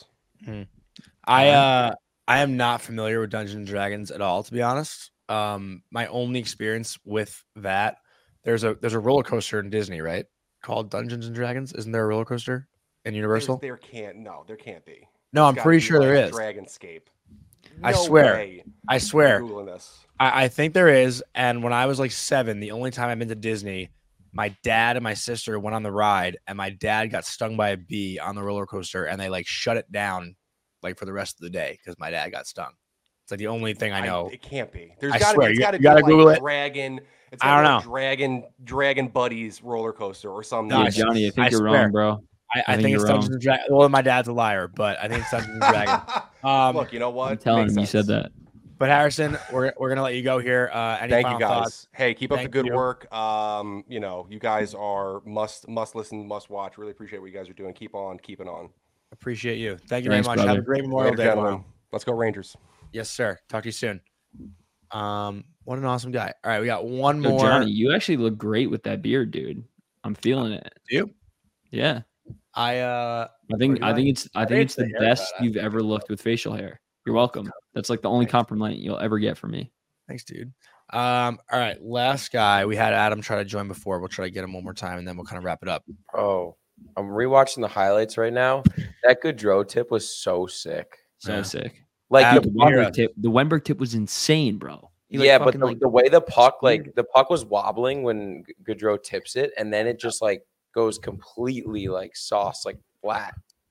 I am not familiar with Dungeons and Dragons at all, to be honest. My only experience with that, there's a roller coaster in Disney, right? Called Dungeons and Dragons. Isn't there a roller coaster in Universal? There can't be. No, I'm pretty sure there is. Dragonscape. I swear. Googling this. I think there is. And when I was like 7, the only time I've been to Disney, my dad and my sister went on the ride, and my dad got stung by a bee on the roller coaster, and they like shut it down like for the rest of the day because my dad got stung. It's like the only thing I know. It can't be. You gotta Google it. Dragon. I don't know. Dragon Buddies roller coaster or something. No, Johnny, I think you're wrong, bro. I think it's Dungeons and Dragons. Well, my dad's a liar, but I think it's Dungeons and Dragons. Look, you know what? I'm telling him you said that. But Harrison, we're gonna let you go here. Thank you, guys. Thoughts? Hey, keep up the good work. You guys are must listen, must watch. Really appreciate what you guys are doing. Keep on keeping on. Appreciate you. Thank you very much. Brother. Have a great Memorial Day, gentlemen. Let's go Rangers. Yes, sir. Talk to you soon. What an awesome guy. All right, we got one more. Johnny, you actually look great with that beard, dude. I'm feeling it. Do you? Yeah. I think it's the best you've ever looked with facial hair. You're welcome. That's like the only compliment you'll ever get from me. Thanks, dude. All right, last guy. We had Adam try to join before. We'll try to get him one more time, and then we'll kind of wrap it up. Oh, I'm rewatching the highlights right now. That Gaudreau tip was so sick. So sick. Like the Wennberg tip was insane, bro. But the way the puck, the puck was wobbling when Gaudreau tips it, and then it just like goes completely like sauce, like flat.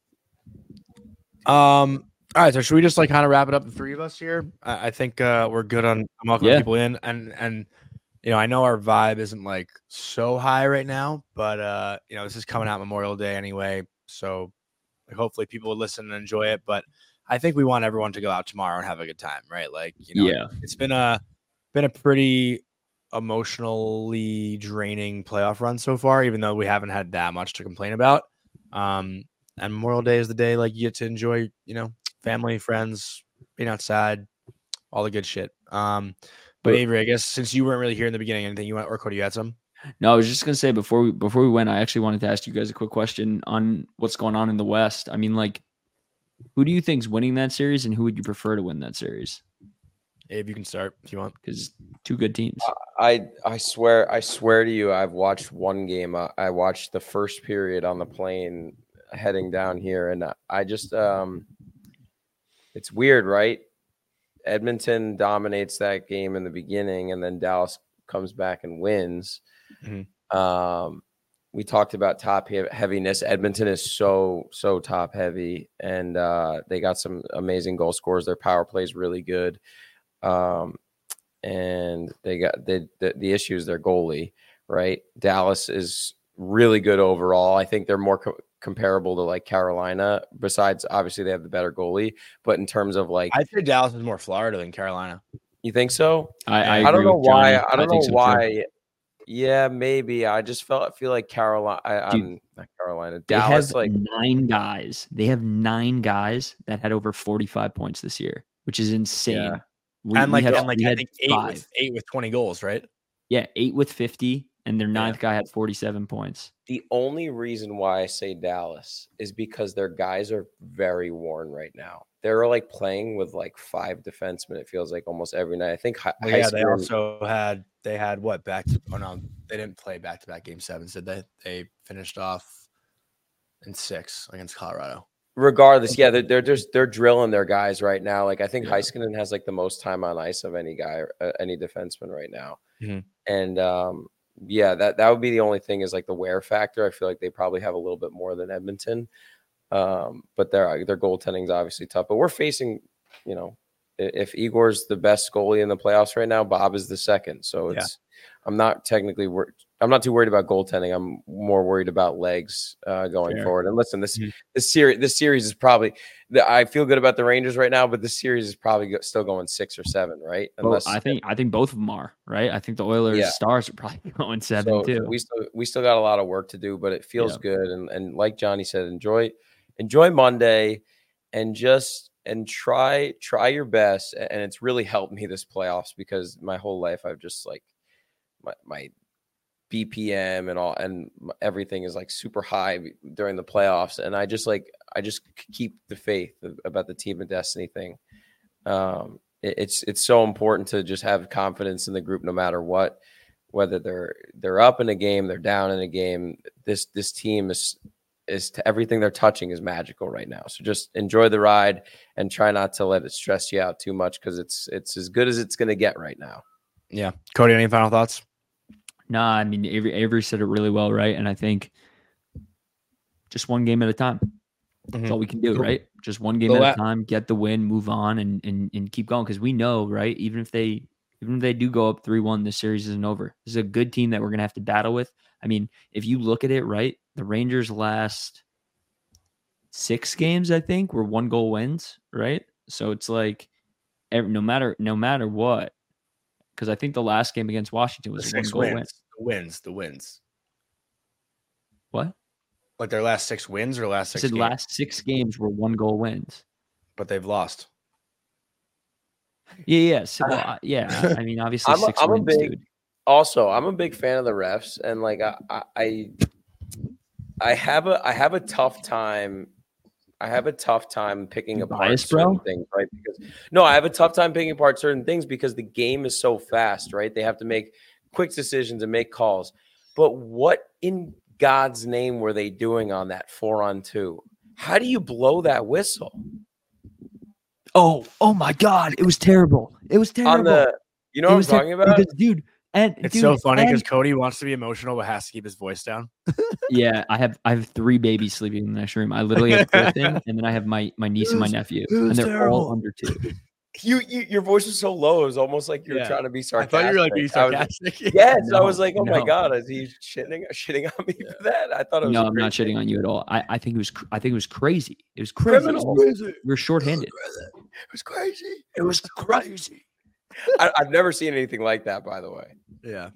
All right, so should we just like kind of wrap it up, the three of us here? I think we're good on welcoming people in, and I know our vibe isn't like so high right now, but this is coming out Memorial Day anyway, so hopefully people will listen and enjoy it. But I think we want everyone to go out tomorrow and have a good time, right? It's been a pretty emotionally draining playoff run so far, even though we haven't had that much to complain about. And Memorial Day is the day like you get to enjoy, family, friends, being outside, all the good shit. But Avery, I guess since you weren't really here in the beginning, anything you want, or Cody, you had some? No, I was just gonna say before we went, I actually wanted to ask you guys a quick question on what's going on in the West. I mean, like, who do you think's winning that series, and who would you prefer to win that series? Abe, you can start if you want, because two good teams. I swear to you, I've watched one game. I watched the first period on the plane heading down here, and I just it's weird, right? Edmonton dominates that game in the beginning, and then comes back and wins. Mm-hmm. We talked about top heaviness. Edmonton is so top heavy, and they got some amazing goal scorers. Their power play is really good, and they got the issue is their goalie. Right, Dallas is really good overall. I think they're more comparable to like Carolina. Besides, obviously, they have the better goalie. But in terms of like, I'd say Dallas is more Florida than Carolina. You think so? I don't know why. Johnny. I don't know why. Too. Yeah, maybe. I just feel like Carolina. I'm not Carolina. Dallas, they have 9 guys. They have 9 guys that had over 45 points this year, which is insane. Yeah. I think 8 with 20 goals, right? Yeah, 8 with 50. And their 9th guy had 47 points. The only reason why I say Dallas is because their guys are very worn right now. They're like playing with like 5 defensemen. It feels like almost every night. I think. They also had what back? Oh no, they didn't play back-to-back game 7s, did they? They finished off in 6 against Colorado. Regardless, yeah, they're drilling their guys right now. Like I think Heiskanen has like the most time on ice of any guy, any defenseman right now, and. Yeah, that would be the only thing is like the wear factor. I feel like they probably have a little bit more than Edmonton, but their goaltending is obviously tough. But we're facing, if Igor's the best goalie in the playoffs right now, Bob is the second. So I'm not technically I'm not too worried about goaltending. I'm more worried about legs going forward. And listen, this series is probably. I feel good about the Rangers right now, but this series is probably still going 6 or 7, right? Unless I think both of them are right. I think the Oilers Stars are probably going 7 too. We still got a lot of work to do, but it feels good. And like Johnny said, enjoy Monday, and try your best. And it's really helped me this playoffs because my whole life I've just like my BPM and everything is like super high during the playoffs, and I just keep the faith about the team of destiny thing. It's so important to just have confidence in the group no matter what, whether they're up in a game, they're down in a game. This team is everything they're touching is magical right now. So just enjoy the ride and try not to let it stress you out too much because it's as good as it's going to get right now. Yeah, Cody, any final thoughts? Nah, I mean, Avery said it really well, right? And I think just one game at a time. That's all we can do, right? Just one game at a time, get the win, move on, and keep going. Because we know, right? Even if they do go up 3-1, this series isn't over. This is a good team that we're going to have to battle with. I mean, if you look at it, right, the Rangers' last 6 games, I think, were 1-goal wins, right? So it's like no matter what. Because I think the last game against Washington was a 1-goal win. The wins. What? Like their last 6 wins or last 6 games? Last 6 games were 1-goal wins. But they've lost. Yeah. So, I mean, obviously, I'm a big fan of the refs, and like I have a tough time. I have a tough time picking apart certain things, right? I have a tough time picking apart certain things because the game is so fast, right? They have to make quick decisions and make calls. But what in God's name were they doing on that 4-on-2? How do you blow that whistle? Oh my God! It was terrible. It was terrible. On the, you know what I'm talking about, because, dude. And it's so funny because Cody wants to be emotional but has to keep his voice down. Yeah, I have 3 babies sleeping in the next room. I literally have Griffin, and then I have my niece and my nephew, and they're terrible. all under 2. Your voice was so low. It was almost like you were trying to be sarcastic. I thought you were like being sarcastic. Yes, I was like, oh my God, is he shitting on me for that? I thought it was. No, I'm not shitting on you at all. I think it was crazy. It was crazy. We're shorthanded. It was crazy. It was crazy. I've never seen anything like that, by the way. Yeah.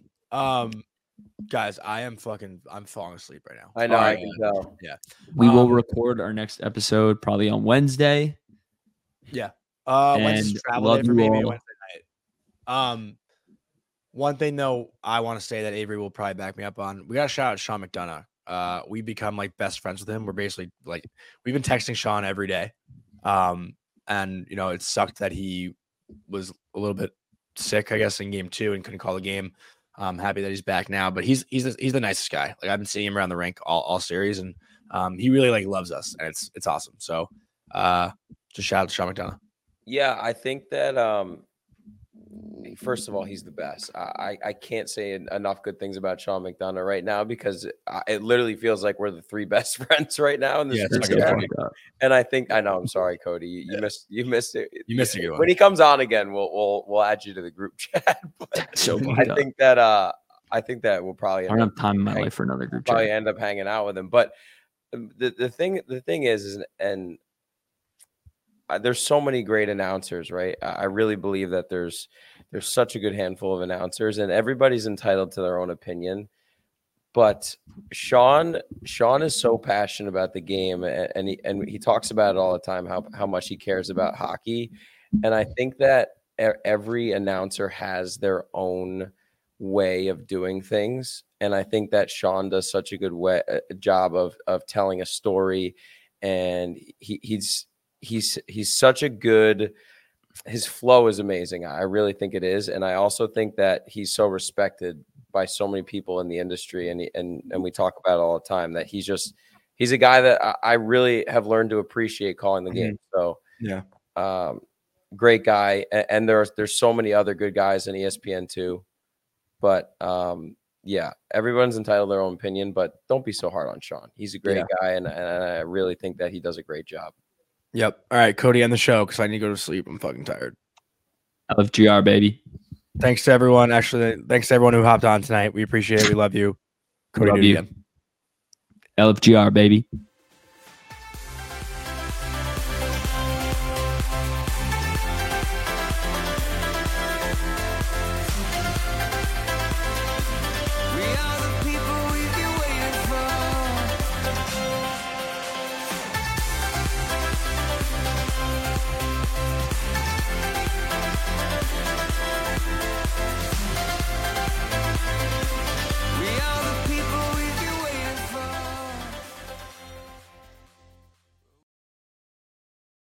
Guys, I'm falling asleep right now. I know. I can tell. Yeah. We will record our next episode probably on Wednesday. Yeah. Wednesday's travel day for me, maybe Wednesday night. One thing though, I want to say that Avery will probably back me up on. We got to shout out Sean McDonough. We become like best friends with him. We're basically like we've been texting Sean every day. And you know, it sucked that he was a little bit sick, I guess, in game 2 and couldn't call the game. I'm happy that he's back now, but he's the nicest guy. Like I've been seeing him around the rink all series, and he really like loves us, and it's awesome. So just shout out to Sean McDonough. Yeah, I think that first of all, he's the best. I can't say enough good things about Sean McDonough right now because it literally feels like we're the 3 best friends right now in this group. And I know. I'm sorry, Cody. You missed it. You missed a good one. When he comes on again, we'll add you to the group chat. I think that we'll probably. I don't have time in my life for another group chat. Probably end up hanging out with him, but the thing is, and there's so many great announcers, right? I really believe that there's such a good handful of announcers, and everybody's entitled to their own opinion. But Sean is so passionate about the game, and he talks about it all the time, how much he cares about hockey. And I think that every announcer has their own way of doing things, and I think that Sean does such a good job of telling a story, and he's such a good. His flow is amazing. I really think it is, and I also think that he's so respected by so many people in the industry, and we talk about it all the time that he's a guy that I really have learned to appreciate calling the game. So yeah, great guy, and there's so many other good guys in ESPN too, but yeah, everyone's entitled to their own opinion, but don't be so hard on Sean. He's a great guy, and I really think that he does a great job. Yep. All right, Cody, end the show because I need to go to sleep. I'm fucking tired. LFGR, baby. Thanks to everyone. Actually, thanks to everyone who hopped on tonight. We appreciate it. We love you. Cody, love do it you. again. LFGR, baby.